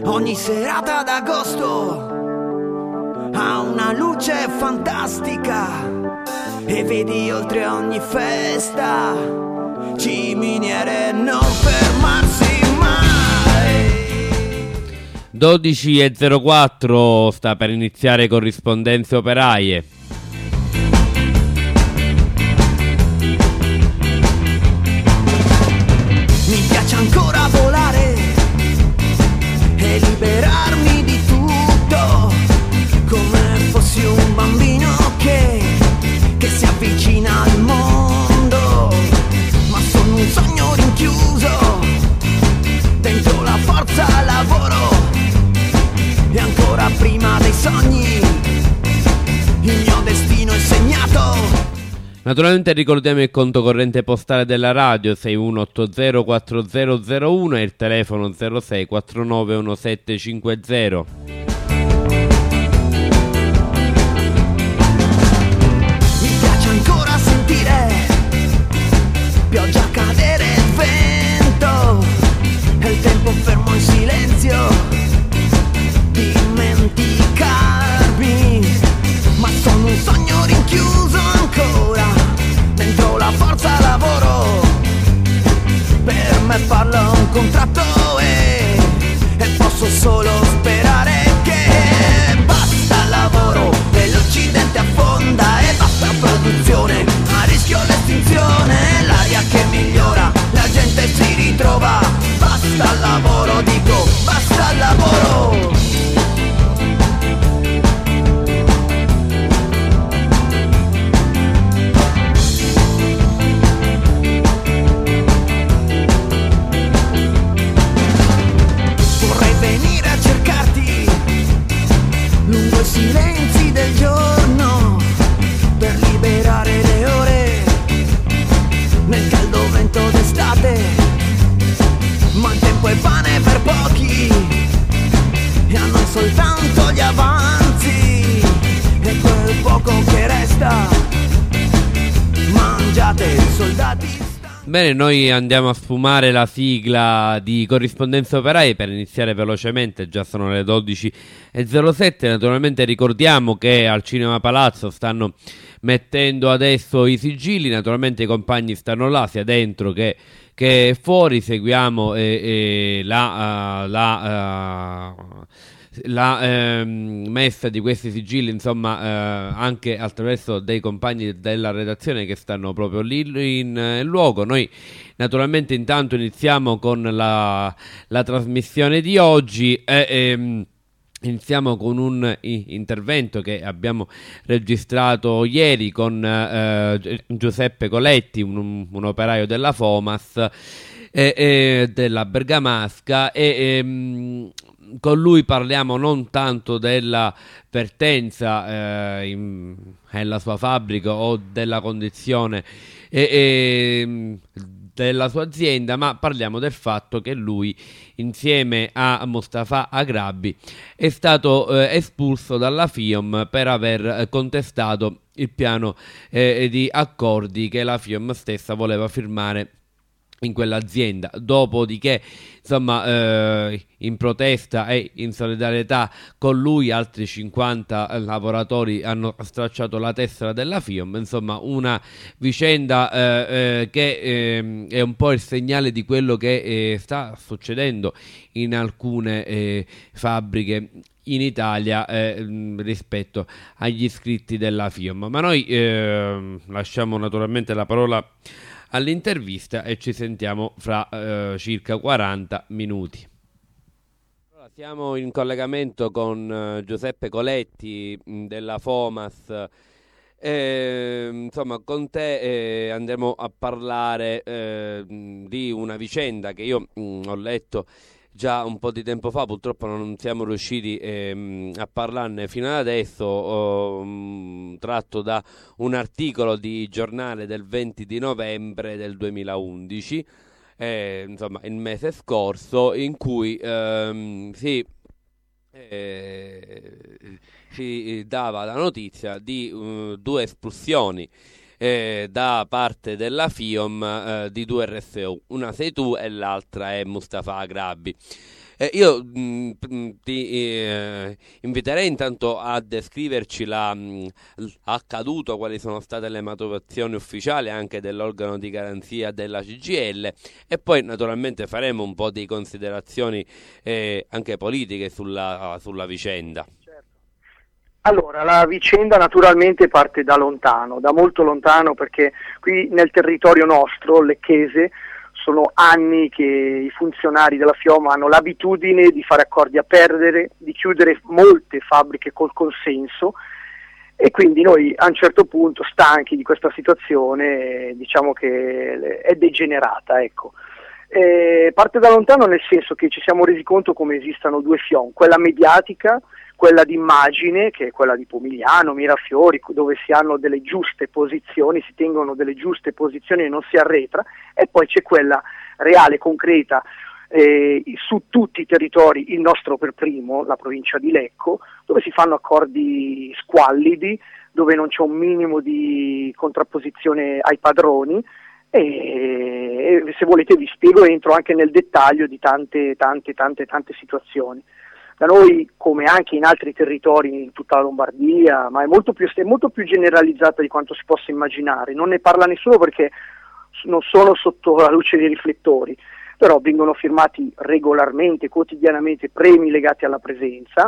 Ogni serata d'agosto ha una luce fantastica e vedi oltre ogni festa ciminiere non fermarsi mai. 12:04 sta per iniziare Corrispondenze Operaie. Mi piace ancora volare e liberarmi di tutto, come fossi un bambino che si avvicina al mondo, ma sono un sogno rinchiuso dentro la forza lavoro, e ancora prima dei sogni il mio destino è segnato. Naturalmente ricordiamo il conto corrente postale della radio 61804001 e il telefono 06491750. Mi piace ancora sentire pioggia cadere e vento e il tempo fermo in silenzio, dimenticarmi, ma sono un sogno rinchiuso ancora dentro la forza lavoro. Per me parla un contratto e posso solo sperare che basta lavoro e l'Occidente affonda e basta produzione, a rischio l'estinzione, l'aria che migliora, la gente si ritrova, basta lavoro, dico basta lavoro. Lungo i silenzi del giorno per liberare le ore nel caldo vento d'estate, ma il tempo è pane per pochi e a noi soltanto gli avanzi e quel poco che resta mangiate soldati. Bene, noi andiamo a sfumare la sigla di Corrispondenze Operaie per iniziare velocemente, già sono le 12:07. Naturalmente ricordiamo che al Cinema Palazzo stanno mettendo adesso i sigilli, naturalmente i compagni stanno là, sia dentro che fuori. Seguiamo la messa di questi sigilli, insomma, anche attraverso dei compagni della redazione che stanno proprio lì in luogo. Noi naturalmente intanto iniziamo con la trasmissione di oggi iniziamo con un intervento che abbiamo registrato ieri con Giuseppe Coletti, un operaio della Fomas della Bergamasca, e con lui parliamo non tanto della vertenza nella sua fabbrica o della condizione della sua azienda, ma parliamo del fatto che lui, insieme a Mustafa Agrabi, è stato espulso dalla FIOM per aver contestato il piano di accordi che la FIOM stessa voleva firmare in quell'azienda. Dopodiché, insomma, in protesta e in solidarietà con lui, altri 50 lavoratori hanno stracciato la tessera della FIOM. Insomma, una vicenda che è un po' il segnale di quello che sta succedendo in alcune fabbriche in Italia rispetto agli iscritti della FIOM. Ma noi lasciamo naturalmente la parola all'intervista e ci sentiamo fra circa 40 minuti. Allora, siamo in collegamento con Giuseppe Coletti della Fomas. Insomma, con te andremo a parlare di una vicenda che io ho letto già un po' di tempo fa. Purtroppo non siamo riusciti a parlarne fino ad adesso, tratto da un articolo di giornale del 20 di novembre del 2011, insomma il mese scorso, in cui si dava la notizia di 2 espulsioni da parte della FIOM di 2 RSU. Una sei tu e l'altra è Mustafa Agrabi. Io ti inviterei intanto a descriverci l'accaduto, quali sono state le motivazioni ufficiali anche dell'organo di garanzia della CGIL, e poi naturalmente faremo un po' di considerazioni anche politiche sulla vicenda. Allora, la vicenda naturalmente parte da lontano, da molto lontano, perché qui nel territorio nostro, lecchese, sono anni che i funzionari della FIOM hanno l'abitudine di fare accordi a perdere, di chiudere molte fabbriche col consenso, e quindi noi a un certo punto, stanchi di questa situazione, diciamo che è degenerata, ecco. Parte da lontano nel senso che ci siamo resi conto come esistano due FIOM, quella mediatica, quella d'immagine, che è quella di Pomigliano, Mirafiori, dove si hanno delle giuste posizioni, si tengono delle giuste posizioni e non si arretra, e poi c'è quella reale, concreta, su tutti i territori, il nostro per primo, la provincia di Lecco, dove si fanno accordi squallidi, dove non c'è un minimo di contrapposizione ai padroni, e se volete vi spiego, entro anche nel dettaglio di tante situazioni. Da noi, come anche in altri territori in tutta la Lombardia, ma è molto più generalizzata di quanto si possa immaginare. Non ne parla nessuno perché non sono sotto la luce dei riflettori, però vengono firmati regolarmente, quotidianamente, premi legati alla presenza,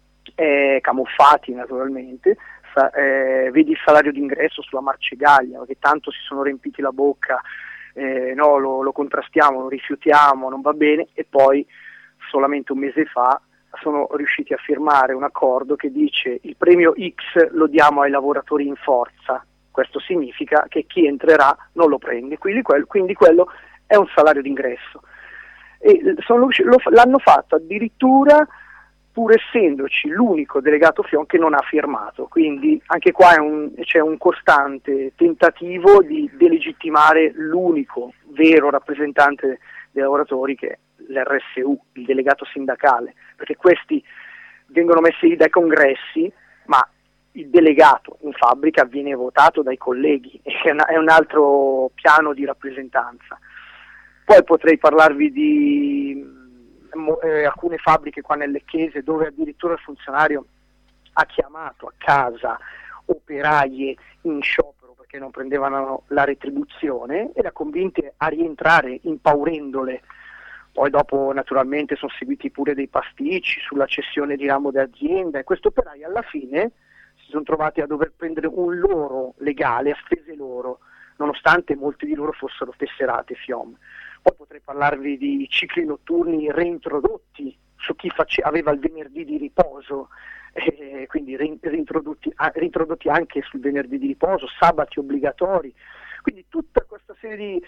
camuffati naturalmente. Vedi il salario d'ingresso sulla Marcegaglia, che tanto si sono riempiti la bocca, no, lo contrastiamo, lo rifiutiamo, non va bene, e poi solamente un mese fa sono riusciti a firmare un accordo che dice: il premio X lo diamo ai lavoratori in forza. Questo significa che chi entrerà non lo prende, quindi quello è un salario d'ingresso. E l'hanno fatto addirittura pur essendoci l'unico delegato FIOM che non ha firmato, quindi anche qua c'è un costante tentativo di delegittimare l'unico vero rappresentante dei lavoratori, che è l'RSU, il delegato sindacale, perché questi vengono messi lì dai congressi, ma il delegato in fabbrica viene votato dai colleghi, è un altro piano di rappresentanza. Poi potrei parlarvi di alcune fabbriche qua nel Lecchese, dove addirittura il funzionario ha chiamato a casa operaie in sciopero perché non prendevano la retribuzione, e le ha convinte a rientrare impaurendole. Poi dopo naturalmente sono seguiti pure dei pasticci sulla cessione di ramo d'azienda, e questi operai alla fine si sono trovati a dover prendere un loro legale a spese loro, nonostante molti di loro fossero tesserati FIOM. Poi potrei parlarvi di cicli notturni reintrodotti su chi aveva il venerdì di riposo, quindi reintrodotti anche sul venerdì di riposo, sabati obbligatori. Quindi tutta questa serie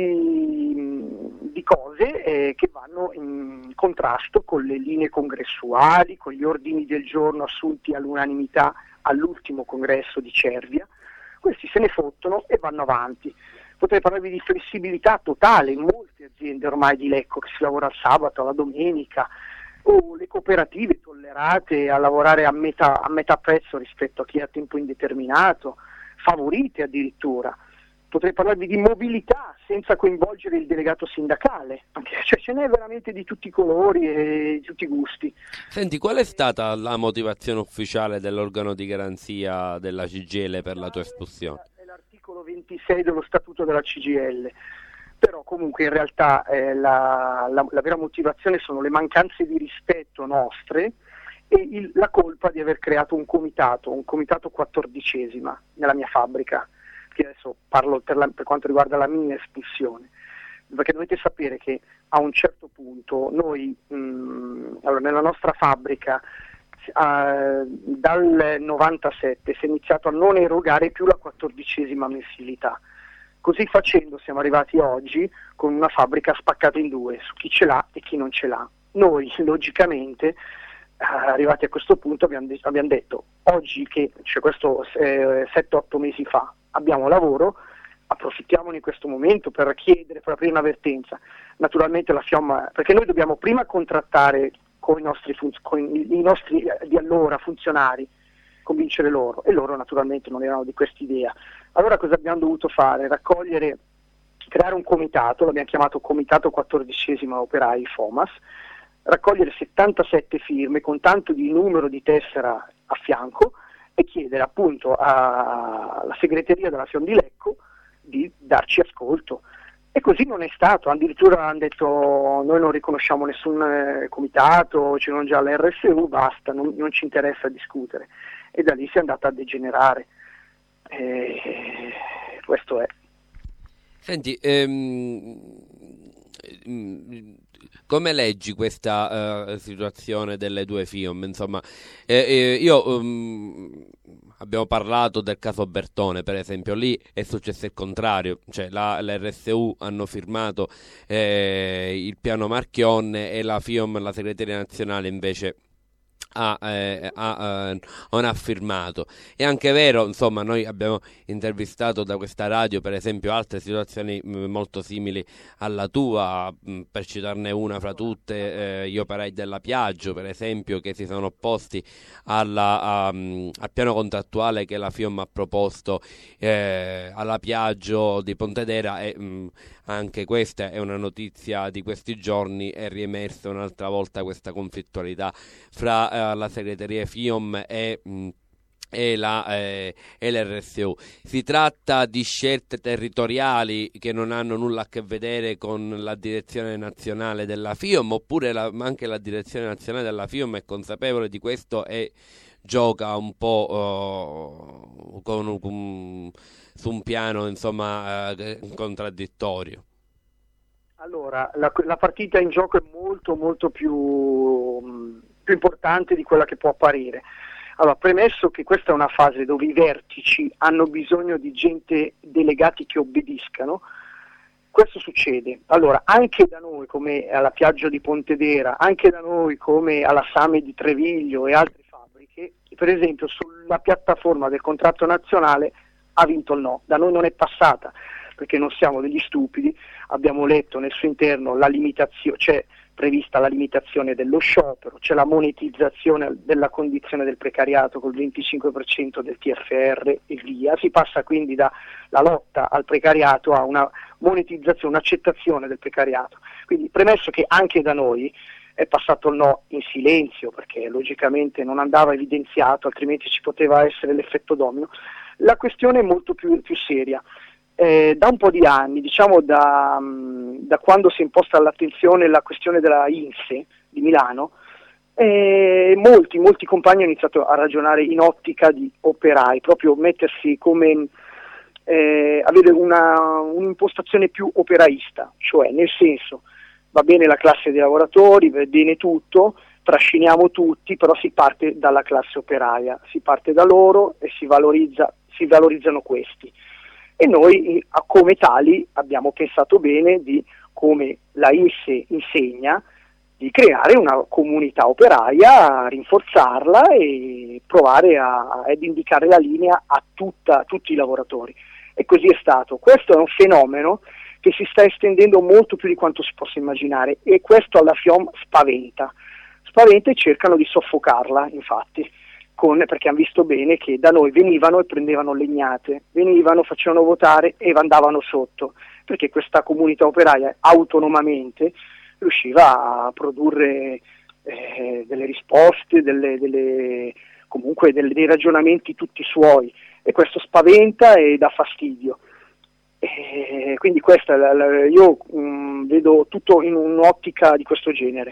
di cose che vanno in contrasto con le linee congressuali, con gli ordini del giorno assunti all'unanimità all'ultimo congresso di Cervia. Questi se ne fottono e vanno avanti. Potrei parlarvi di flessibilità totale in molte aziende ormai di Lecco, che si lavora al sabato, alla domenica, o le cooperative tollerate a lavorare a metà prezzo rispetto a chi è a tempo indeterminato, favorite addirittura. Potrei parlarvi di mobilità senza coinvolgere il delegato sindacale, cioè ce n'è veramente di tutti i colori e di tutti i gusti. Senti, qual è stata la motivazione ufficiale dell'organo di garanzia della CGIL per la tua espulsione? È l'articolo 26 dello statuto della CGIL, però comunque in realtà la vera motivazione sono le mancanze di rispetto nostre e la colpa di aver creato un comitato 14ª nella mia fabbrica. Adesso parlo per quanto riguarda la mia espulsione, perché dovete sapere che a un certo punto noi, nella nostra fabbrica, dal 97 si è iniziato a non erogare più la 14ª mensilità. Così facendo siamo arrivati oggi con una fabbrica spaccata in due, su chi ce l'ha e chi non ce l'ha. Noi, logicamente, arrivati a questo punto abbiamo detto, oggi che, cioè questo 7-8 mesi fa, abbiamo lavoro, approfittiamone in questo momento per chiedere, per aprire un'avvertenza. Naturalmente la FIOM, perché noi dobbiamo prima contrattare con i nostri di allora funzionari, convincere loro, e loro naturalmente non erano di quest'idea. Allora cosa abbiamo dovuto fare? Creare un comitato, l'abbiamo chiamato Comitato 14ª Operai FOMAS, raccogliere 77 firme con tanto di numero di tessera a fianco e chiedere appunto alla segreteria della FIOM di Lecco di darci ascolto. E così non è stato, addirittura hanno detto noi non riconosciamo nessun comitato, ci sono già l'RSU, basta, non ci interessa discutere. E da lì si è andata a degenerare. Questo è. Senti, come leggi questa situazione delle due FIOM? Insomma, abbiamo parlato del caso Bertone, per esempio, lì è successo il contrario, cioè l'RSU hanno firmato il piano Marchionne e la FIOM, la segreteria nazionale, invece non ha firmato. È anche vero, insomma, noi abbiamo intervistato da questa radio per esempio altre situazioni molto simili alla tua, per citarne una fra tutte, gli operai della Piaggio per esempio, che si sono opposti al piano contrattuale che la FIOM ha proposto alla Piaggio di Pontedera, e anche questa è una notizia di questi giorni, è riemersa un'altra volta questa conflittualità fra la segreteria FIOM e l'RSU. Si tratta di scelte territoriali che non hanno nulla a che vedere con la direzione nazionale della FIOM, oppure anche la direzione nazionale della FIOM è consapevole di questo e gioca un po' su un piano, insomma, contraddittorio? Allora, la partita in gioco è molto molto più importante di quella che può apparire. Allora, premesso che questa è una fase dove i vertici hanno bisogno di gente, delegati che obbediscano, questo succede. Allora, anche da noi, come alla Piaggio di Pontedera, anche da noi come alla Same di Treviglio e altre fabbriche, per esempio sulla piattaforma del contratto nazionale ha vinto il no, da noi non è passata, perché non siamo degli stupidi, abbiamo letto nel suo interno la limitazione, c'è prevista la limitazione dello sciopero, c'è la monetizzazione della condizione del precariato col 25% del TFR e via, si passa quindi dalla lotta al precariato a una monetizzazione, un'accettazione del precariato. Quindi premesso che anche da noi è passato il no in silenzio, perché logicamente non andava evidenziato, altrimenti ci poteva essere l'effetto domino, la questione è molto più seria. Da un po' di anni, diciamo da quando si è imposta all'attenzione la questione della INSE di Milano, molti compagni hanno iniziato a ragionare in ottica di operai, proprio mettersi come avere un'impostazione più operaista, cioè nel senso va bene la classe dei lavoratori, va bene tutto, trasciniamo tutti, però si parte dalla classe operaia, si parte da loro e si valorizzano questi. E noi come tali abbiamo pensato bene di, come la INSE insegna, di creare una comunità operaia, rinforzarla e provare ad indicare la linea a tutti i lavoratori. E così è stato. Questo è un fenomeno che si sta estendendo molto più di quanto si possa immaginare, e questo alla FIOM spaventa e cercano di soffocarla, infatti. Perché hanno visto bene che da noi venivano e prendevano legnate, facevano votare e andavano sotto, perché questa comunità operaia autonomamente riusciva a produrre delle risposte, comunque dei ragionamenti tutti suoi, e questo spaventa e dà fastidio. Quindi io vedo tutto in un'ottica di questo genere.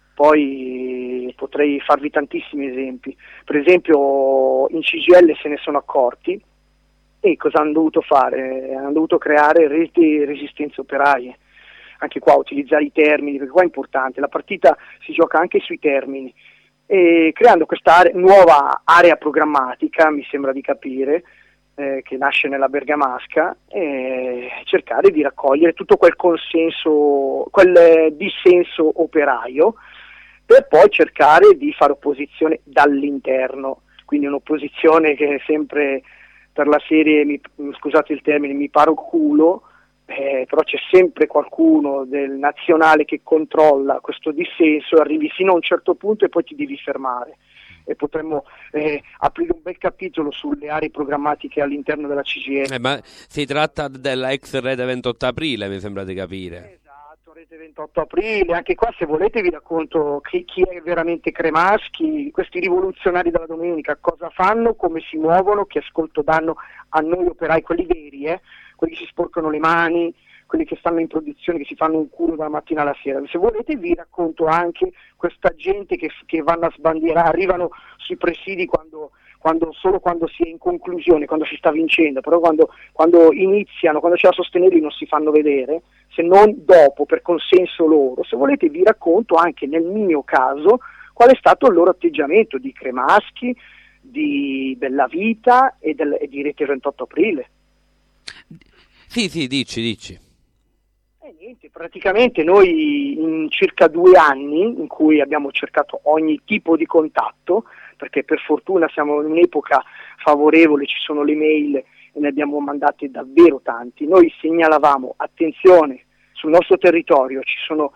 Poi potrei farvi tantissimi esempi. Per esempio in CGIL se ne sono accorti e cosa hanno dovuto fare? Hanno dovuto creare reti resistenze operaie. Anche qua utilizzare i termini, perché qua è importante, la partita si gioca anche sui termini. E creando questa nuova area programmatica, mi sembra di capire, che nasce nella Bergamasca, cercare di raccogliere tutto quel consenso, quel dissenso operaio, per poi cercare di fare opposizione dall'interno, quindi un'opposizione che è sempre per la serie, scusate il termine, mi paro culo, però c'è sempre qualcuno del nazionale che controlla questo dissenso, arrivi fino a un certo punto e poi ti devi fermare. E potremmo aprire un bel capitolo sulle aree programmatiche all'interno della CGIL. Ma si tratta della ex Rete 28 Aprile, mi sembra di capire. Esatto, Rete 28 aprile, anche qua se volete vi racconto chi è veramente Cremaschi, questi rivoluzionari della domenica, cosa fanno, come si muovono, che ascolto danno a noi operai, quelli veri, quelli che si sporcano le mani, quelli che stanno in produzione, che si fanno un culo dalla mattina alla sera. Se volete vi racconto anche questa gente che vanno a sbandierare, arrivano sui presidi solo quando si è in conclusione, quando si sta vincendo, però quando iniziano, quando c'è da sostenerli non si fanno vedere, se non dopo, per consenso loro. Se volete vi racconto anche nel mio caso qual è stato il loro atteggiamento di Cremaschi, di Bellavita e di Rete 28 aprile. Sì, dici. Niente, praticamente noi in circa 2 anni in cui abbiamo cercato ogni tipo di contatto, perché per fortuna siamo in un'epoca favorevole, ci sono le mail e ne abbiamo mandate davvero tanti, noi segnalavamo, attenzione, sul nostro territorio ci sono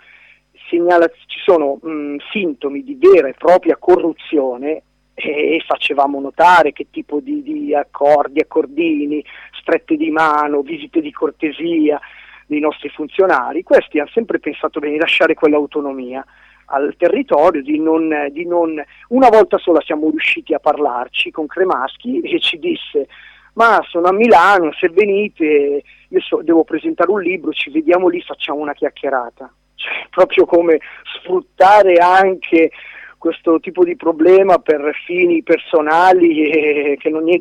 sintomi di vera e propria corruzione e facevamo notare che tipo di accordini, strette di mano, visite di cortesia dei nostri funzionari. Questi hanno sempre pensato bene di lasciare quell'autonomia al territorio, di non una volta sola siamo riusciti a parlarci con Cremaschi e ci disse: ma sono a Milano, se venite devo presentare un libro, ci vediamo lì, facciamo una chiacchierata. Cioè, proprio come sfruttare anche questo tipo di problema per fini personali e che non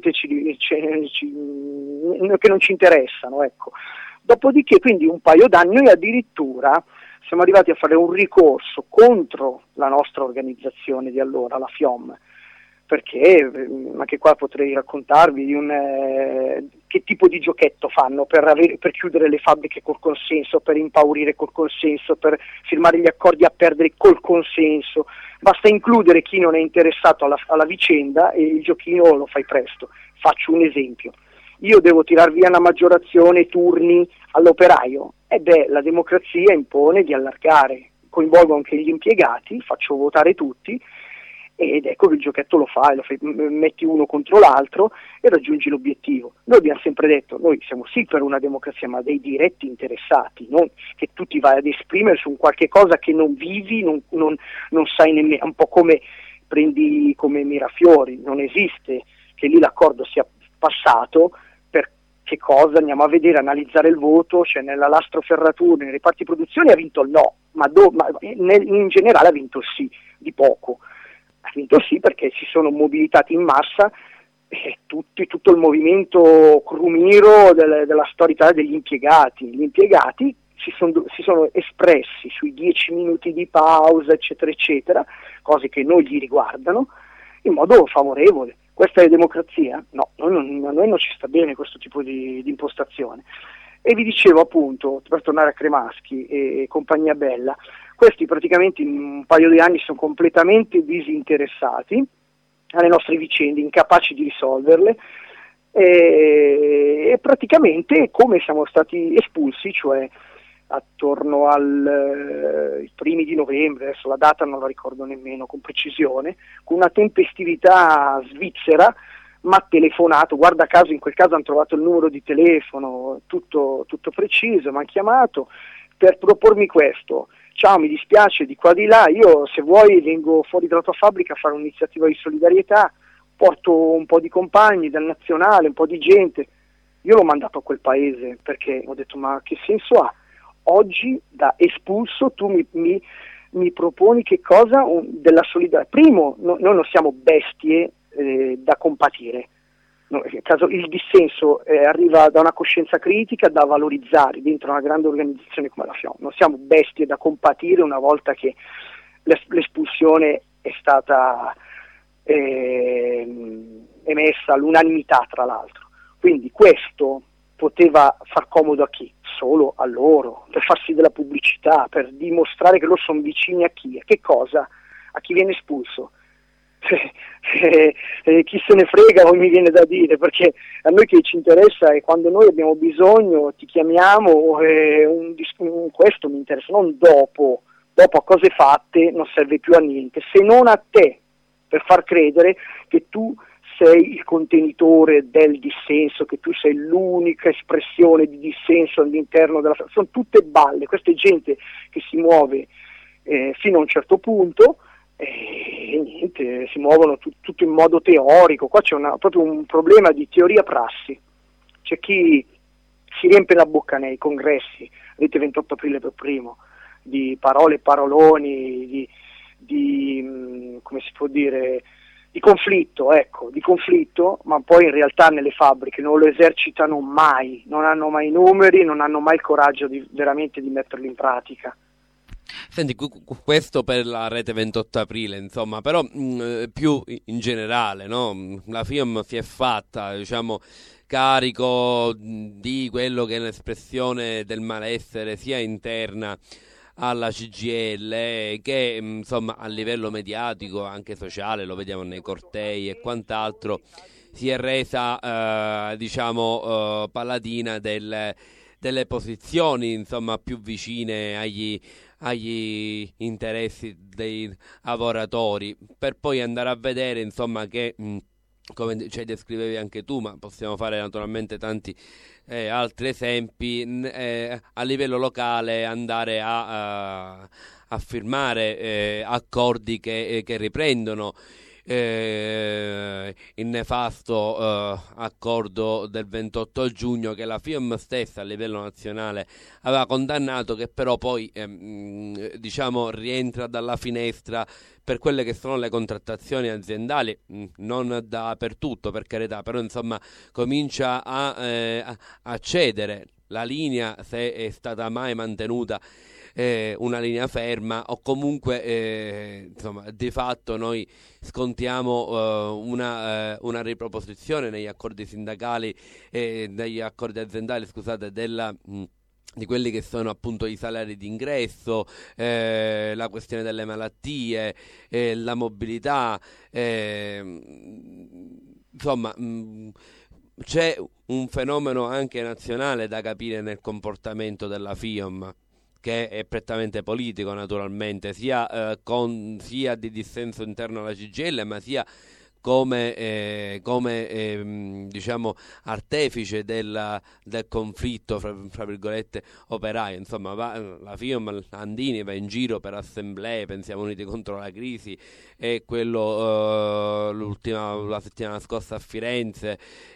ci interessano, ecco. Dopodiché, quindi un paio d'anni, noi addirittura siamo arrivati a fare un ricorso contro la nostra organizzazione di allora, la FIOM, perché anche qua potrei raccontarvi che tipo di giochetto fanno per chiudere le fabbriche col consenso, per impaurire col consenso, per firmare gli accordi a perdere col consenso. Basta includere chi non è interessato alla vicenda e il giochino lo fai presto. Faccio un esempio. Io devo tirar via una maggiorazione turni all'operaio, la democrazia impone di allargare, coinvolgo anche gli impiegati, faccio votare tutti ed ecco che il giochetto lo fai, metti uno contro l'altro e raggiungi l'obiettivo. Noi abbiamo sempre detto, noi siamo sì per una democrazia, ma dei diretti interessati, non che tu ti vai ad esprimere su un qualche cosa che non vivi, non sai nemmeno, un po' come prendi come Mirafiori, non esiste che lì l'accordo sia passato. Che cosa? Andiamo a vedere, analizzare il voto, cioè nella lastroferratura, nei reparti produzione ha vinto il no, ma in generale ha vinto il sì, di poco. Ha vinto il sì perché si sono mobilitati in massa tutto il movimento crumiro della storia italiana degli impiegati. Gli impiegati si sono espressi sui 10 minuti di pausa, eccetera, eccetera, cose che non gli riguardano, in modo favorevole. Questa è democrazia? No, a noi non ci sta bene questo tipo di impostazione. E vi dicevo appunto, per tornare a Cremaschi e compagnia bella, questi praticamente in un paio di anni sono completamente disinteressati alle nostre vicende, incapaci di risolverle e praticamente come siamo stati espulsi, cioè attorno ai primi di novembre, adesso la data non la ricordo nemmeno con precisione, con una tempestività svizzera, mi ha telefonato, guarda caso in quel caso hanno trovato il numero di telefono, tutto preciso, mi hanno chiamato per propormi questo: ciao, mi dispiace di qua di là, io se vuoi vengo fuori dalla tua fabbrica a fare un'iniziativa di solidarietà, porto un po' di compagni dal nazionale, un po' di gente. Io l'ho mandato a quel paese perché ho detto: ma che senso ha? Oggi da espulso tu mi proponi che cosa? Della solidarietà. Primo, noi non siamo bestie da compatire. No, il dissenso arriva da una coscienza critica da valorizzare dentro una grande organizzazione come la FIOM. Non siamo bestie da compatire una volta che l'espulsione è stata emessa all'unanimità, tra l'altro. Quindi questo poteva far comodo a chi? Solo a loro, per farsi della pubblicità, per dimostrare che loro sono vicini a chi? A che cosa? A chi viene espulso? Chi se ne frega, mi viene da dire, perché a noi che ci interessa è quando noi abbiamo bisogno, ti chiamiamo, questo mi interessa, non dopo a cose fatte non serve più a niente, se non a te, per far credere che tu sei il contenitore del dissenso, che tu sei l'unica espressione di dissenso all'interno della... Sono tutte balle, questa è gente che si muove fino a un certo punto e niente, si muovono tutto in modo teorico. Qua c'è proprio un problema di teoria-prassi. C'è chi si riempie la bocca nei congressi, avete 28 aprile per primo, di parole e paroloni, di come si può dire, di conflitto, ma poi in realtà nelle fabbriche non lo esercitano mai, non hanno mai i numeri, non hanno mai il coraggio veramente di metterli in pratica. Senti, questo per la rete 28 aprile, insomma, però più in generale, no? La FIOM si è fatta, diciamo, carico di quello che è l'espressione del malessere sia interna alla CGIL che insomma a livello mediatico, anche sociale, lo vediamo nei cortei e quant'altro, si è resa paladina delle posizioni insomma più vicine agli interessi dei lavoratori, per poi andare a vedere insomma che come ci descrivevi anche tu, ma possiamo fare naturalmente tanti altri esempi, a livello locale andare a firmare accordi che riprendono il nefasto accordo del 28 giugno che la FIOM stessa a livello nazionale aveva condannato, che però poi rientra dalla finestra per quelle che sono le contrattazioni aziendali, non dappertutto per carità, però insomma comincia a cedere la linea, se è stata mai mantenuta una linea ferma, o comunque insomma di fatto noi scontiamo una riproposizione negli accordi sindacali negli accordi aziendali, scusate, di quelli che sono appunto i salari d'ingresso, la questione delle malattie, la mobilità, insomma c'è un fenomeno anche nazionale da capire nel comportamento della FIOM, che è prettamente politico naturalmente, sia di dissenso interno alla CGIL, ma sia come diciamo artefice del conflitto fra virgolette operaio. Insomma la FIOM Andini va in giro per assemblee, pensiamo Uniti contro la crisi, e quello la settimana scorsa a Firenze,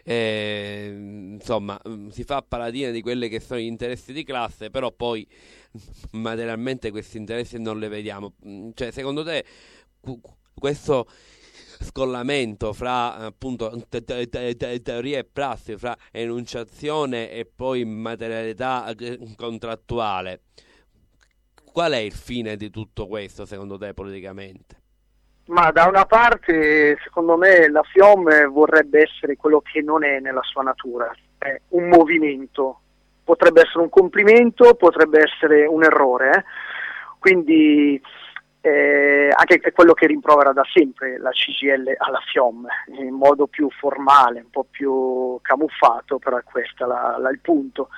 insomma si fa paladina di quelli che sono gli interessi di classe, però poi materialmente questi interessi non li vediamo. Cioè, secondo te questo scollamento fra appunto teoria e prassi, fra enunciazione e poi materialità contrattuale, qual è il fine di tutto questo secondo te politicamente? Ma da una parte secondo me la FIOM vorrebbe essere quello che non è nella sua natura, è un movimento, potrebbe essere un complimento, potrebbe essere un errore, quindi anche è quello che rimprovera da sempre la CGIL alla FIOM, in modo più formale, un po' più camuffato, però è questo il punto.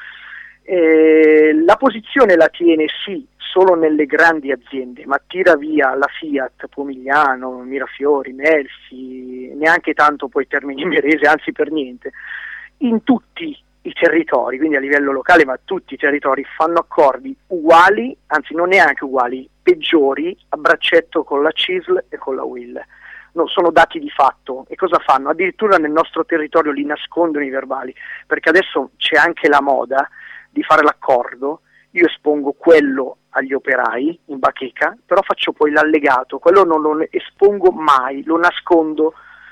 La posizione la tiene sì solo nelle grandi aziende, ma tira via la Fiat, Pomigliano, Mirafiori, Melfi, neanche tanto poi Termini Imerese, anzi per niente, in tutti i territori, quindi a livello locale, ma tutti i territori fanno accordi uguali, anzi non neanche uguali, peggiori, a braccetto con la CISL e con la UIL. No, sono dati di fatto. E cosa fanno? Addirittura nel nostro territorio li nascondono i verbali, perché adesso c'è anche la moda di fare l'accordo, io espongo quello agli operai in bacheca, però faccio poi l'allegato, quello non lo espongo mai, lo nascondo,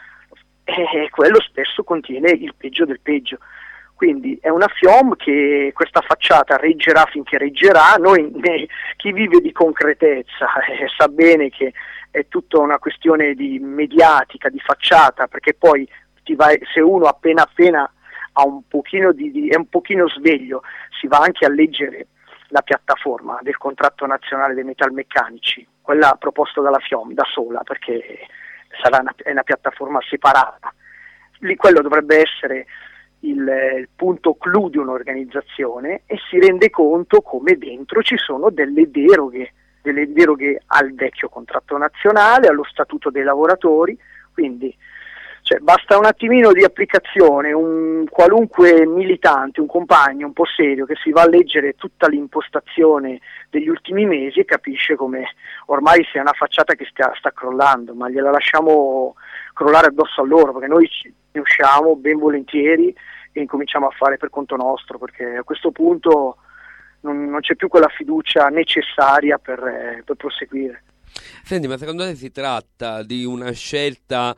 e quello spesso contiene il peggio del peggio. Quindi è una FIOM che questa facciata reggerà finché reggerà. Noi, chi vive di concretezza sa bene che è tutta una questione di mediatica, di facciata, perché poi se uno appena ha un pochino è un pochino sveglio, si va anche a leggere la piattaforma del contratto nazionale dei metalmeccanici, quella proposta dalla FIOM da sola, perché è una piattaforma separata. Lì quello dovrebbe essere il punto clou di un'organizzazione, e si rende conto come dentro ci sono delle deroghe al vecchio contratto nazionale, allo statuto dei lavoratori, quindi Cioè, basta un attimino di applicazione, un qualunque militante, un compagno un po' serio che si va a leggere tutta l'impostazione degli ultimi mesi e capisce come ormai sia una facciata che sta crollando, ma gliela lasciamo crollare addosso a loro, perché noi ne usciamo ben volentieri e incominciamo a fare per conto nostro, perché a questo punto non c'è più quella fiducia necessaria per proseguire. Senti, ma secondo te si tratta di una scelta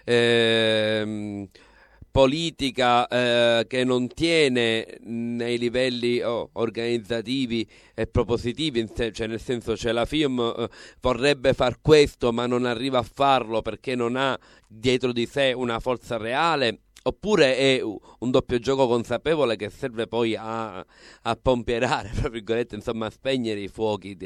politica che non tiene nei livelli organizzativi e propositivi, cioè nel senso, cioè la FIOM vorrebbe far questo ma non arriva a farlo perché non ha dietro di sé una forza reale, oppure è un doppio gioco consapevole che serve poi a pompierare, tra virgolette, insomma a spegnere i fuochi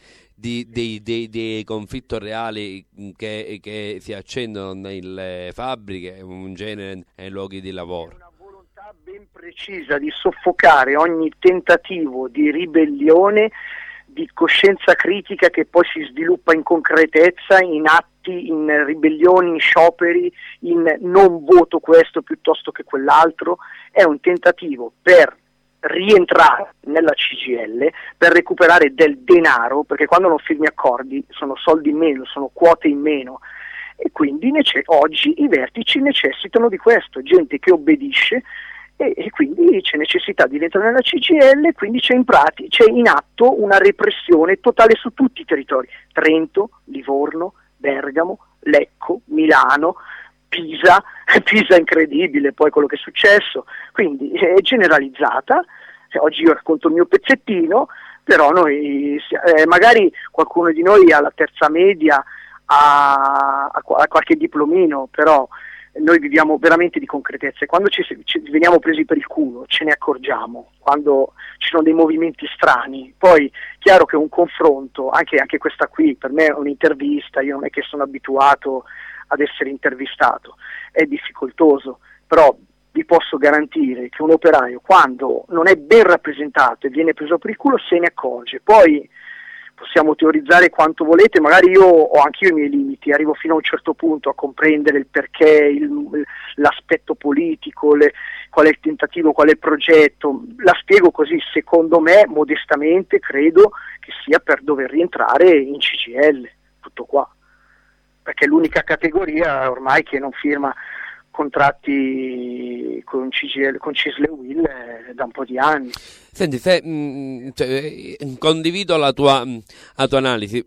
dei conflitti reali che si accendono nelle fabbriche, in genere nei luoghi di lavoro? È una volontà ben precisa di soffocare ogni tentativo di ribellione, di coscienza critica che poi si sviluppa in concretezza, in atti, in ribellioni, in scioperi, in non voto questo piuttosto che quell'altro. È un tentativo per rientrare nella CGIL, per recuperare del denaro, perché quando non firmi accordi sono soldi in meno, sono quote in meno, e quindi oggi i vertici necessitano di questo, gente che obbedisce, e quindi c'è necessità di rientrare nella CGIL, quindi c'è in atto una repressione totale su tutti i territori: Trento, Livorno, Bergamo, Lecco, Milano, Pisa incredibile poi quello che è successo, quindi è generalizzata. Oggi io racconto il mio pezzettino, però noi magari qualcuno di noi ha la terza media, ha qualche diplomino, però noi viviamo veramente di concretezza, e quando ci veniamo presi per il culo ce ne accorgiamo, quando ci sono dei movimenti strani. Poi chiaro che un confronto, anche questa qui per me è un'intervista, io non è che sono abituato ad essere intervistato, è difficoltoso, però vi posso garantire che un operaio, quando non è ben rappresentato e viene preso per il culo, se ne accorge. Poi possiamo teorizzare quanto volete, magari io ho anch'io i miei limiti, arrivo fino a un certo punto a comprendere il perché, l'aspetto politico, qual è il tentativo, qual è il progetto. La spiego così: secondo me, modestamente, credo che sia per dover rientrare in CGIL, tutto qua, perché è l'unica categoria ormai che non firma contratti con CGIL, con CISL e UIL da un po' di anni. Senti, condivido la tua analisi.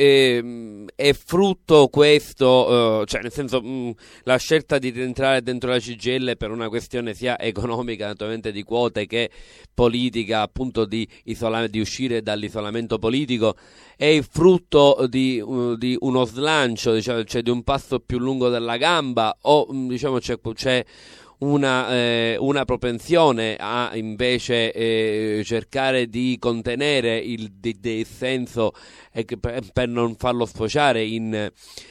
È frutto questo, cioè nel senso, la scelta di rientrare dentro la CGIL per una questione sia economica, naturalmente, di quote, che politica, appunto di uscire dall'isolamento politico, è il frutto di uno slancio, diciamo, cioè di un passo più lungo della gamba, o diciamo c'è una propensione a invece cercare di contenere il dissenso per non farlo sfociare in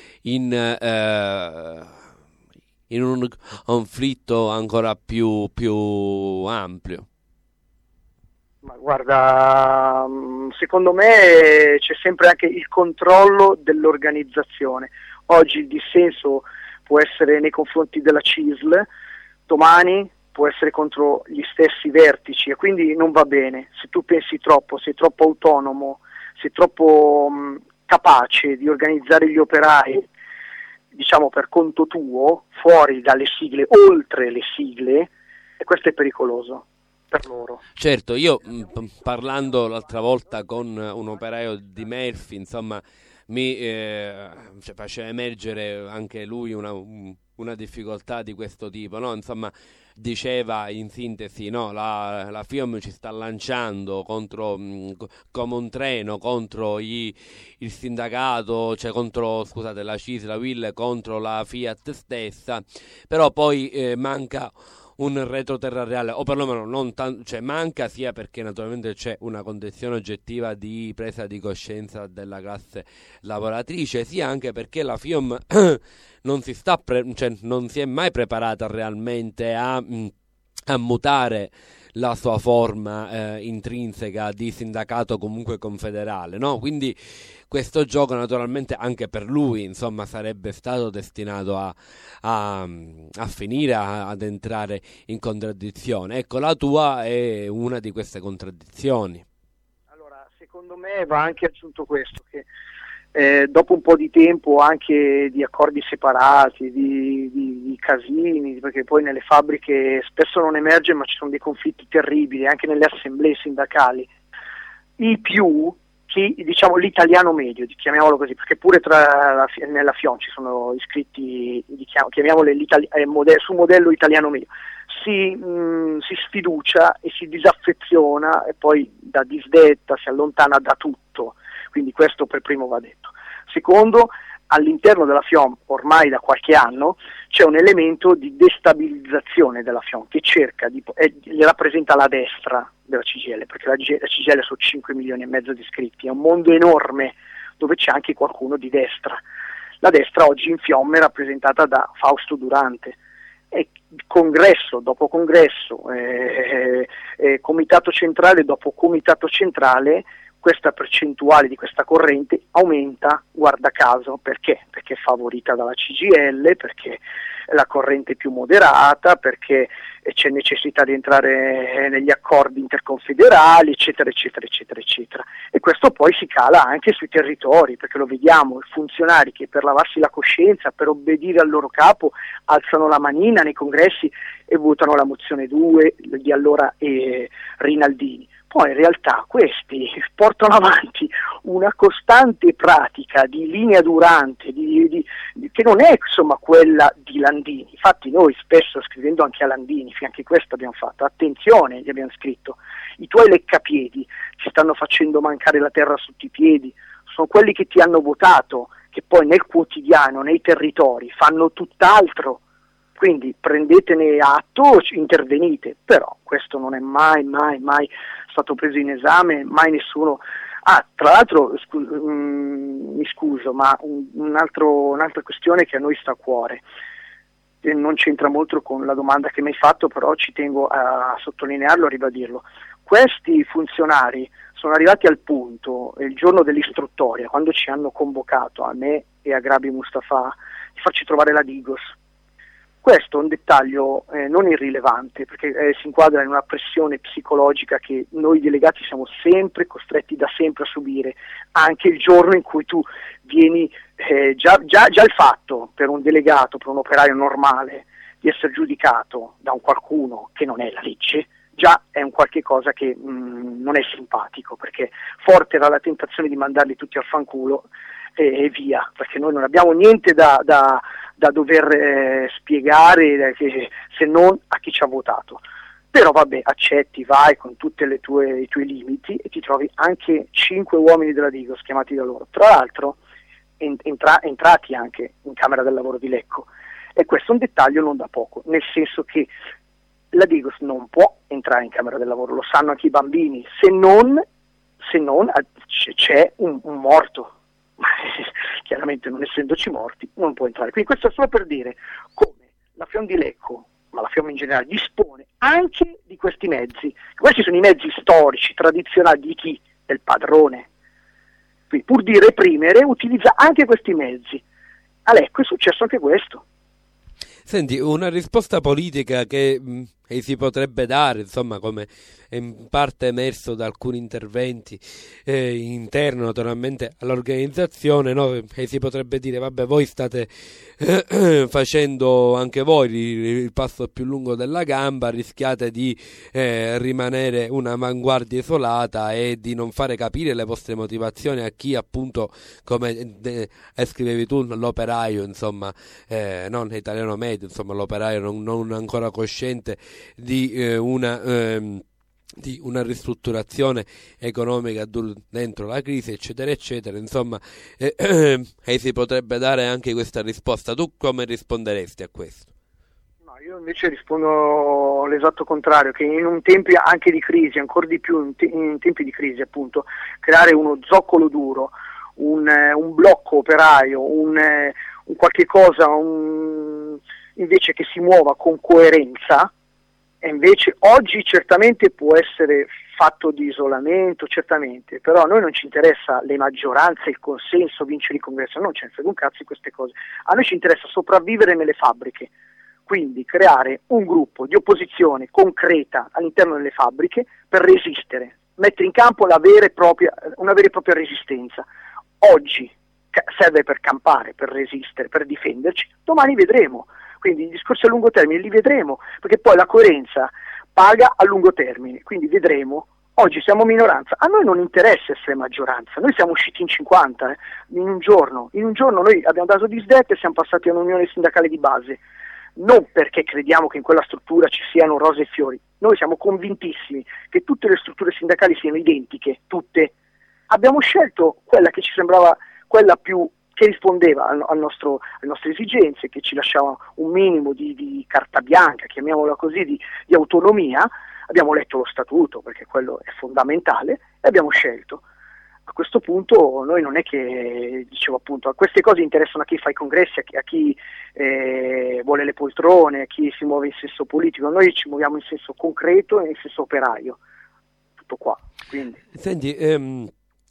un conflitto ancora più ampio? Ma guarda, secondo me c'è sempre anche il controllo dell'organizzazione. Oggi il dissenso può essere nei confronti della CISL, domani può essere contro gli stessi vertici, e quindi non va bene. Se tu pensi troppo, sei troppo autonomo, sei troppo capace di organizzare gli operai, diciamo per conto tuo, fuori dalle sigle, oltre le sigle, e questo è pericoloso per loro. Certo, io parlando l'altra volta con un operaio di Melfi, insomma, mi faceva emergere anche lui una difficoltà di questo tipo, no? Insomma, diceva in sintesi, no, la FIOM ci sta lanciando contro come un treno contro il sindacato, cioè contro, scusate, la CISL, la UIL, contro la Fiat stessa, però poi manca un retroterra reale, o perlomeno non cioè manca, sia perché naturalmente c'è una condizione oggettiva di presa di coscienza della classe lavoratrice, sia anche perché la FIOM non si è mai preparata realmente a mutare la sua forma intrinseca di sindacato comunque confederale, no? Quindi questo gioco naturalmente anche per lui, insomma, sarebbe stato destinato a finire, ad entrare in contraddizione. Ecco, la tua è una di queste contraddizioni. Allora, secondo me va anche aggiunto questo, che dopo un po' di tempo anche di accordi separati, di casini, perché poi nelle fabbriche spesso non emerge, ma ci sono dei conflitti terribili, anche nelle assemblee sindacali. I più, diciamo l'italiano medio, chiamiamolo così, perché pure nella FIOM ci sono iscritti, chiamiamole su modello italiano medio, si sfiducia e si disaffeziona e poi da disdetta si allontana da tutto. Quindi questo per primo va detto. Secondo, all'interno della FIOM ormai da qualche anno c'è un elemento di destabilizzazione della FIOM che cerca li rappresenta la destra della CGIL, perché la CGIL sono 5 milioni e mezzo di iscritti, è un mondo enorme dove c'è anche qualcuno di destra. La destra oggi in FIOM è rappresentata da Fausto Durante, e congresso dopo congresso, comitato centrale dopo comitato centrale, questa percentuale di questa corrente aumenta, guarda caso, perché? Perché è favorita dalla CGIL, perché è la corrente più moderata, perché c'è necessità di entrare negli accordi interconfederali, eccetera, eccetera, eccetera, eccetera. E questo poi si cala anche sui territori, perché lo vediamo, i funzionari che per lavarsi la coscienza, per obbedire al loro capo, alzano la manina nei congressi e votano la mozione 2 di allora Rinaldini. Poi in realtà questi portano avanti una costante pratica di linea durante, che non è insomma quella di Landini. Infatti noi spesso, scrivendo anche a Landini, anche questo abbiamo fatto, attenzione, gli abbiamo scritto, i tuoi leccapiedi ci stanno facendo mancare la terra sotto i piedi, sono quelli che ti hanno votato, che poi nel quotidiano, nei territori, fanno tutt'altro. Quindi prendetene atto, intervenite, però questo non è mai stato preso in esame, mai nessuno. Tra l'altro, mi scuso, ma un'altra questione che a noi sta a cuore, e non c'entra molto con la domanda che mi hai fatto, però ci tengo a sottolinearlo, a ribadirlo. Questi funzionari sono arrivati al punto, il giorno dell'istruttoria, quando ci hanno convocato, a me e a Grabi Mustafa, di farci trovare la Digos. Questo è un dettaglio non irrilevante, perché si inquadra in una pressione psicologica che noi delegati siamo sempre costretti da sempre a subire, anche il giorno in cui tu vieni, già il fatto per un delegato, per un operaio normale, di essere giudicato da un qualcuno che non è la legge, già è un qualche cosa che non è simpatico, perché forte era la tentazione di mandarli tutti al fanculo e via, perché noi non abbiamo niente da dover spiegare se non a chi ci ha votato. Però vabbè, accetti, vai con tutti i tuoi limiti e ti trovi anche 5 uomini della Digos chiamati da loro, tra l'altro entrati anche in Camera del Lavoro di Lecco, e questo è un dettaglio non da poco, nel senso che la Digos non può entrare in Camera del Lavoro, lo sanno anche i bambini, se non c'è un morto. Chiaramente non essendoci morti non può entrare, quindi questo è solo per dire come la FIOM di Lecco, ma la FIOM in generale, dispone anche di questi mezzi. Questi sono i mezzi storici, tradizionali di chi? Del padrone. Quindi pur di reprimere utilizza anche questi mezzi. A Lecco è successo anche questo. Senti, una risposta politica che si potrebbe dare, insomma, come è in parte emerso da alcuni interventi interno naturalmente all'organizzazione, no? E si potrebbe dire, vabbè, voi state facendo anche voi il passo più lungo della gamba, rischiate di rimanere un'avanguardia isolata e di non fare capire le vostre motivazioni a chi, appunto, come scrivevi tu, l'operaio, insomma, non italiano medio, insomma, l'operaio non ancora cosciente di una ristrutturazione economica dentro la crisi, eccetera eccetera, insomma, e si potrebbe dare anche questa risposta. Tu come risponderesti a questo? No, io invece rispondo l'esatto contrario, che in un tempi anche di crisi, ancora di più in tempi di crisi, appunto, creare uno zoccolo duro, un blocco operaio, un qualche cosa invece che si muova con coerenza, E invece oggi certamente può essere fatto di isolamento, certamente, però a noi non ci interessa le maggioranze, il consenso, vincere il congresso, non ce ne frega un cazzo di queste cose. A noi ci interessa sopravvivere nelle fabbriche, quindi creare un gruppo di opposizione concreta all'interno delle fabbriche per resistere, mettere in campo una vera e propria resistenza. Oggi serve per campare, per resistere, per difenderci, domani vedremo. Quindi i discorsi a lungo termine li vedremo, perché poi la coerenza paga a lungo termine, quindi vedremo. Oggi siamo minoranza, a noi non interessa essere maggioranza, noi siamo usciti in 50 in un giorno noi abbiamo dato disdetta e siamo passati a un'unione sindacale di base, non perché crediamo che in quella struttura ci siano rose e fiori, noi siamo convintissimi che tutte le strutture sindacali siano identiche, tutte. Abbiamo scelto quella che ci sembrava quella più che rispondeva alle nostre esigenze, che ci lasciava un minimo di carta bianca, chiamiamola così, di autonomia. Abbiamo letto lo statuto, perché quello è fondamentale, e abbiamo scelto. A questo punto noi non è che, dicevo appunto, a queste cose interessano a chi fa i congressi, a chi vuole le poltrone, a chi si muove in senso politico. Noi ci muoviamo in senso concreto e in senso operaio. Tutto qua. Quindi. Senti,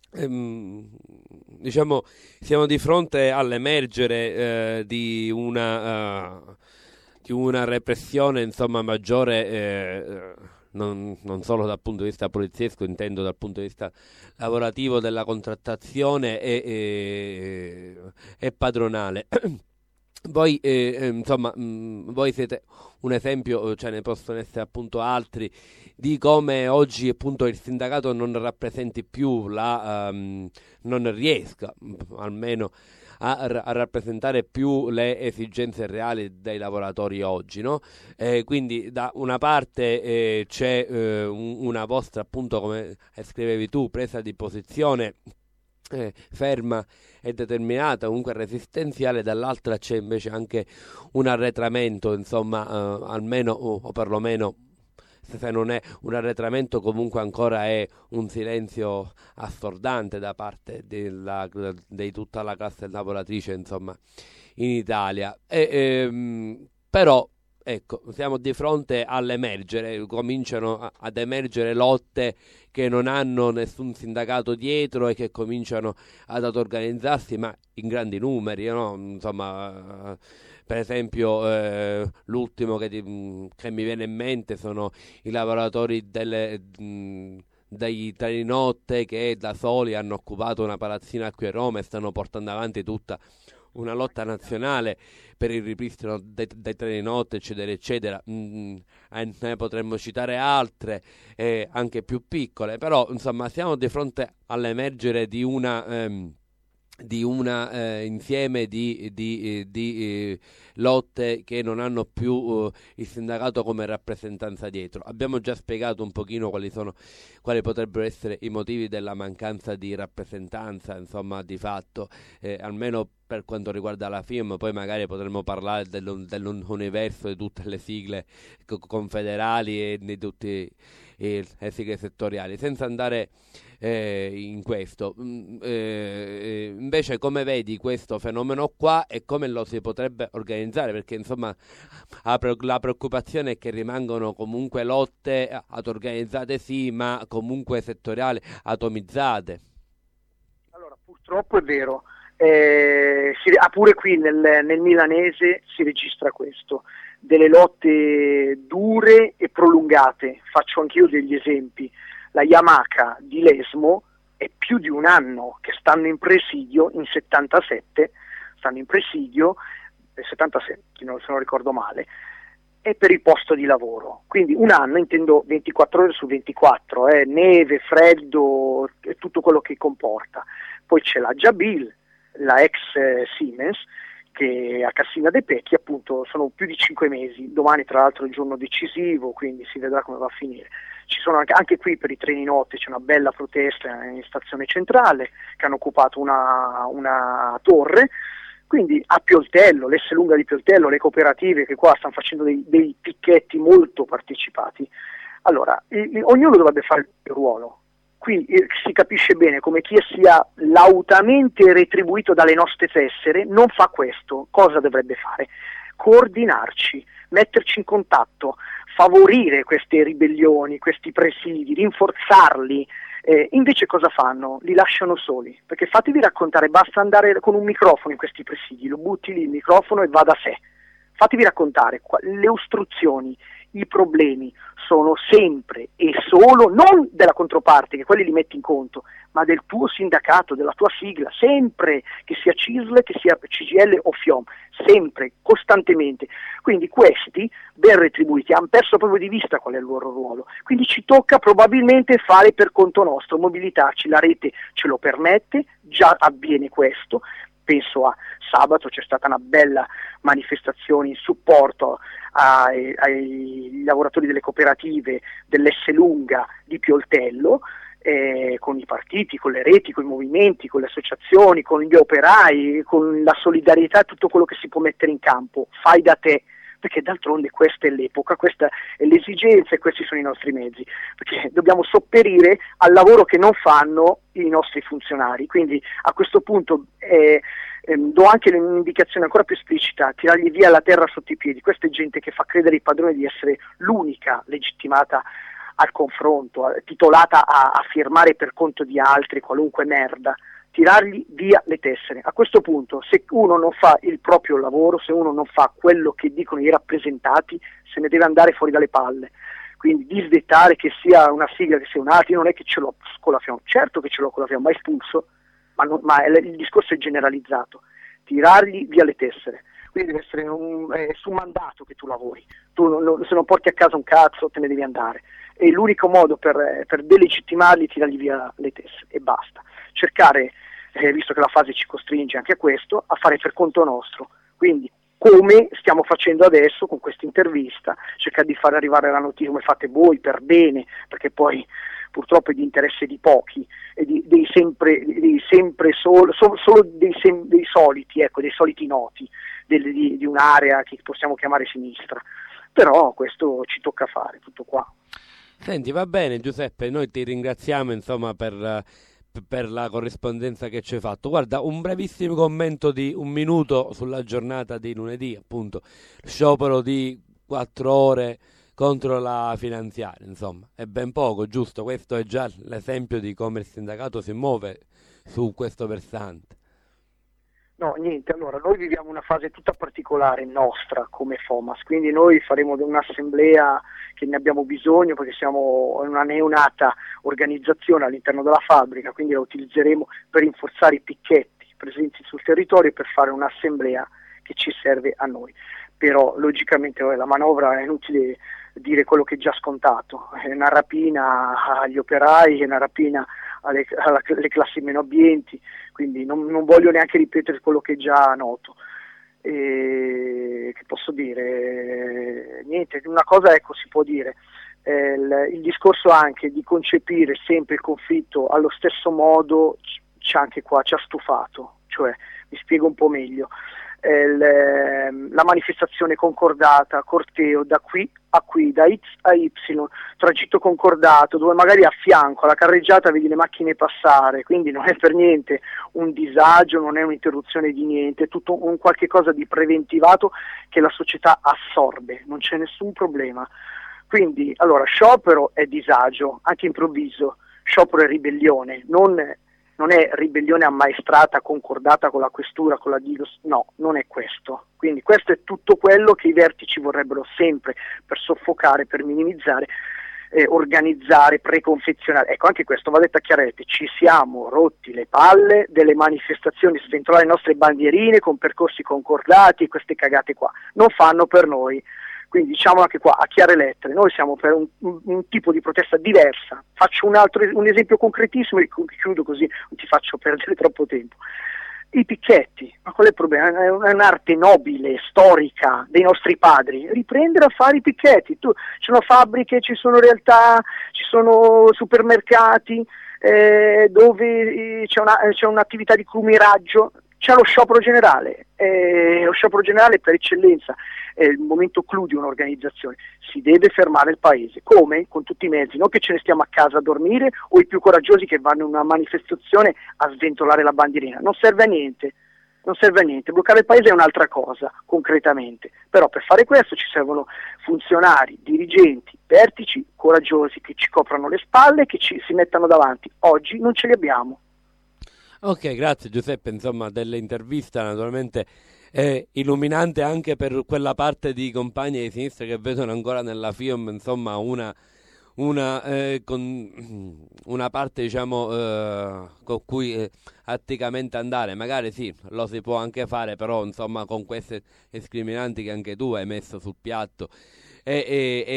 diciamo, siamo di fronte all'emergere di una repressione, insomma, maggiore, non solo dal punto di vista poliziesco, intendo dal punto di vista lavorativo, della contrattazione e padronale. Voi, insomma, voi siete un esempio, cioè ne possono essere appunto altri, di come oggi appunto il sindacato non rappresenti più non riesca almeno a rappresentare più le esigenze reali dei lavoratori oggi, no? Quindi da una parte c'è una vostra, appunto, come scrivevi tu, presa di posizione ferma e determinata, comunque resistenziale, dall'altra c'è invece anche un arretramento, insomma, almeno o perlomeno, se non è un arretramento, comunque ancora è un silenzio assordante da parte di tutta la classe lavoratrice, insomma, in Italia. Però ecco, siamo di fronte all'emergere, cominciano ad emergere lotte che non hanno nessun sindacato dietro e che cominciano ad auto-organizzarsi, ma in grandi numeri, no? Insomma, per esempio l'ultimo che mi viene in mente sono i lavoratori dei treni notte, che da soli hanno occupato una palazzina qui a Roma e stanno portando avanti tutta una lotta nazionale per il ripristino dei treni notte, eccetera, eccetera. Ne potremmo citare altre, anche più piccole, però insomma siamo di fronte all'emergere di un insieme di lotte che non hanno più il sindacato come rappresentanza dietro. Abbiamo già spiegato un pochino quali potrebbero essere i motivi della mancanza di rappresentanza, insomma, di fatto, almeno per quanto riguarda la FIOM. Poi magari potremmo parlare dell'universo di tutte le sigle confederali e di tutte le sigle settoriali, senza andare in questo. Invece, come vedi questo fenomeno qua e come lo si potrebbe organizzare? Perché insomma la preoccupazione è che rimangono comunque lotte auto-organizzate, sì, ma comunque settoriali, atomizzate. Allora, purtroppo è vero, pure qui nel milanese si registra questo, delle lotte dure e prolungate. Faccio anch'io degli esempi. La Yamaha di Lesmo è più di un anno che stanno in presidio, in 77, stanno in presidio, 77, se non ricordo male, e per il posto di lavoro. Quindi un anno, intendo 24 ore su 24, neve, freddo e tutto quello che comporta. Poi c'è la Jabil, la ex Siemens, che a Cassina dei Pecchi, appunto, sono più di 5 mesi. Domani tra l'altro è il giorno decisivo, quindi si vedrà come va a finire. Ci sono anche qui per i treni notte, c'è una bella protesta in stazione centrale, che hanno occupato una torre. Quindi a Pioltello, l'Esselunga di Pioltello, le cooperative che qua stanno facendo dei picchetti molto partecipati. Allora, ognuno dovrebbe fare il proprio ruolo. Qui si capisce bene come chi sia lautamente retribuito dalle nostre tessere non fa questo. Cosa dovrebbe fare? coordinarci, metterci in contatto, favorire queste ribellioni, questi presidi, rinforzarli. Invece cosa fanno? Li lasciano soli, perché fatevi raccontare, basta andare con un microfono in questi presidi, lo butti lì il microfono e va da sé. Fatevi raccontare, le ostruzioni, i problemi sono sempre e solo non della controparte, che quelli li metti in conto, ma del tuo sindacato, della tua sigla, sempre, che sia CISL, che sia CGIL o FIOM, sempre, costantemente. Quindi questi, ben retribuiti, hanno perso proprio di vista qual è il loro ruolo. Quindi ci tocca probabilmente fare per conto nostro, mobilitarci, la rete ce lo permette, già avviene questo. Penso a sabato c'è stata una bella manifestazione in supporto ai lavoratori delle cooperative dell'Esselunga di Pioltello, con i partiti, con le reti, con i movimenti, con le associazioni, con gli operai, con la solidarietà, tutto quello che si può mettere in campo, fai da te, perché d'altronde questa è l'epoca, questa è l'esigenza e questi sono i nostri mezzi, perché dobbiamo sopperire al lavoro che non fanno i nostri funzionari. Quindi a questo punto do anche un'indicazione ancora più esplicita: tirargli via la terra sotto i piedi. Questa è gente che fa credere ai padroni di essere l'unica legittimata al confronto, titolata a firmare per conto di altri qualunque merda. Tirargli via le tessere. A questo punto, se uno non fa il proprio lavoro, se uno non fa quello che dicono i rappresentati, se ne deve andare fuori dalle palle. Quindi disdettare che sia una sigla, che sia un altro, non è che ce l'ho con la FIOM, certo che ce l'ho con la FIOM, ma espulso, ma il discorso è generalizzato. Tirargli via le tessere. Quindi deve essere su mandato che tu lavori. Se non porti a casa un cazzo, te ne devi andare. E l'unico modo per delegittimarli è tirargli via le tessere e basta. Cercare, visto che la fase ci costringe anche a questo, a fare per conto nostro. Quindi, come stiamo facendo adesso con questa intervista, cercare di far arrivare la notizia come fate voi, per bene, perché poi purtroppo è di interesse di pochi e dei soliti, ecco, dei soliti noti di un'area che possiamo chiamare sinistra. Però questo ci tocca fare, tutto qua. Senti, va bene Giuseppe, noi ti ringraziamo insomma per la corrispondenza che ci hai fatto. Guarda, un brevissimo commento di un minuto sulla giornata di lunedì, appunto, sciopero di 4 ore contro la finanziaria, insomma, è ben poco, giusto? Questo è già l'esempio di come il sindacato si muove su questo versante. No, niente, allora noi viviamo una fase tutta particolare nostra come FOMAS, quindi noi faremo un'assemblea che ne abbiamo bisogno perché siamo una neonata organizzazione all'interno della fabbrica, quindi la utilizzeremo per rinforzare i picchetti presenti sul territorio e per fare un'assemblea che ci serve a noi. Però logicamente la manovra è inutile dire quello che è già scontato, è una rapina agli operai, è una rapina alle classi meno abbienti, quindi non voglio neanche ripetere quello che è già noto. Che posso dire? Niente, una cosa ecco si può dire, il discorso anche di concepire sempre il conflitto allo stesso modo anche qua ci ha stufato, cioè mi spiego un po' meglio. La manifestazione concordata, corteo da qui a qui, da X a Y, tragitto concordato, dove magari a fianco alla carreggiata vedi le macchine passare, quindi non è per niente un disagio, non è un'interruzione di niente, è tutto un qualche cosa di preventivato che la società assorbe, non c'è nessun problema. Quindi, allora, sciopero è disagio, anche improvviso, sciopero è ribellione, non è ribellione ammaestrata, concordata con la questura, con la Digos, no, non è questo. Quindi questo è tutto quello che i vertici vorrebbero sempre per soffocare, per minimizzare, organizzare, preconfezionare. Ecco, anche questo va detto a chiaramente, ci siamo rotti le palle delle manifestazioni, sventolare le nostre bandierine con percorsi concordati e queste cagate qua, non fanno per noi. Quindi diciamo anche qua a chiare lettere, noi siamo per un tipo di protesta diversa. Faccio un esempio concretissimo e chiudo così non ti faccio perdere troppo tempo. I picchetti, ma qual è il problema? È un'arte nobile, storica dei nostri padri, riprendere a fare i picchetti. Ci sono fabbriche, ci sono realtà, ci sono supermercati dove c'è un'attività di crumiraggio. C'è lo sciopero generale per eccellenza, è il momento clou di un'organizzazione, si deve fermare il paese, come? Con tutti i mezzi, non che ce ne stiamo a casa a dormire o i più coraggiosi che vanno in una manifestazione a sventolare la bandierina, non serve a niente, non serve a niente. Bloccare il paese è un'altra cosa, concretamente, però per fare questo ci servono funzionari, dirigenti, vertici coraggiosi che ci coprano le spalle, che si mettano davanti. Oggi non ce li abbiamo. Ok, grazie Giuseppe, insomma, dell'intervista, naturalmente è illuminante anche per quella parte di compagni di sinistra che vedono ancora nella FIOM, insomma, una parte, diciamo, con cui atticamente andare. Magari sì, lo si può anche fare, però insomma con queste discriminanti che anche tu hai messo sul piatto e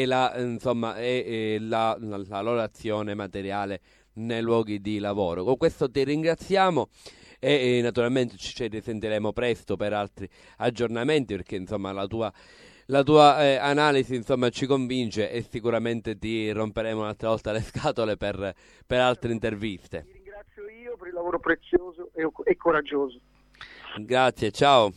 la loro azione materiale nei luoghi di lavoro. Con questo ti ringraziamo e naturalmente ci risentiremo presto per altri aggiornamenti, perché insomma la tua analisi, insomma, ci convince e sicuramente ti romperemo un'altra volta le scatole per altre interviste. Ti ringrazio io per il lavoro prezioso e coraggioso. Grazie, ciao.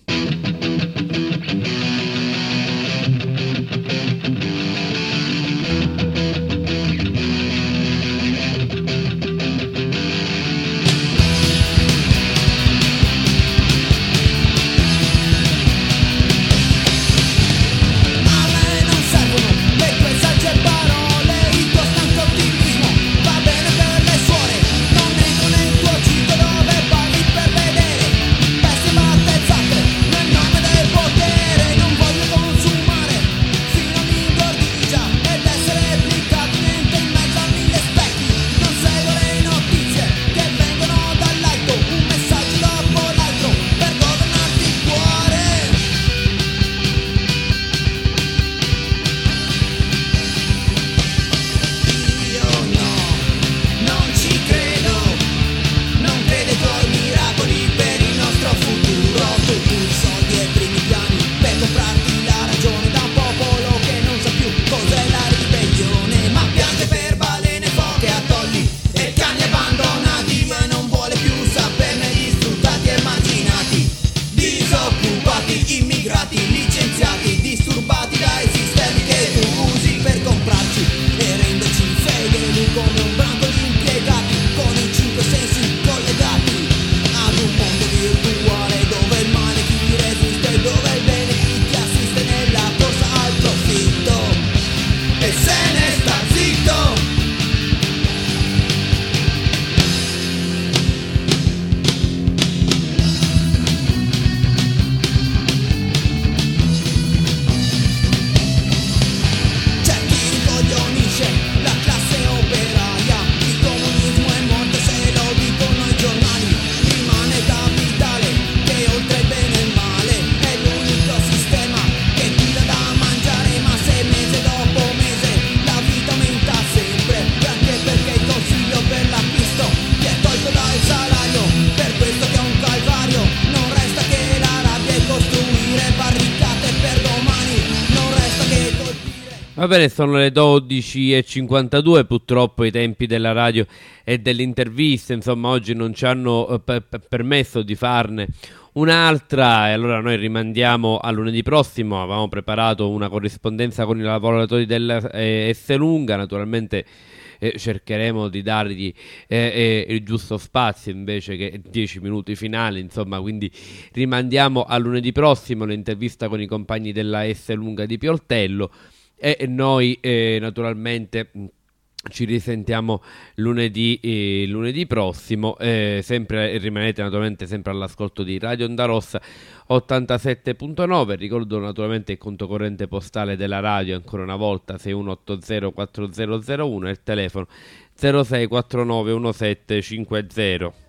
Va bene, sono le 12:52, purtroppo i tempi della radio e delle interviste, insomma, oggi non ci hanno permesso di farne un'altra e allora noi rimandiamo a lunedì prossimo. Avevamo preparato una corrispondenza con i lavoratori della Esselunga, naturalmente cercheremo di dargli il giusto spazio invece che 10 minuti finali, insomma, quindi rimandiamo a lunedì prossimo l'intervista con i compagni della Esselunga di Pioltello. E noi naturalmente ci risentiamo lunedì prossimo, sempre rimanete naturalmente sempre all'ascolto di Radio Onda Rossa 87.9. Ricordo naturalmente il conto corrente postale della radio ancora una volta 61804001 e il telefono 06491750.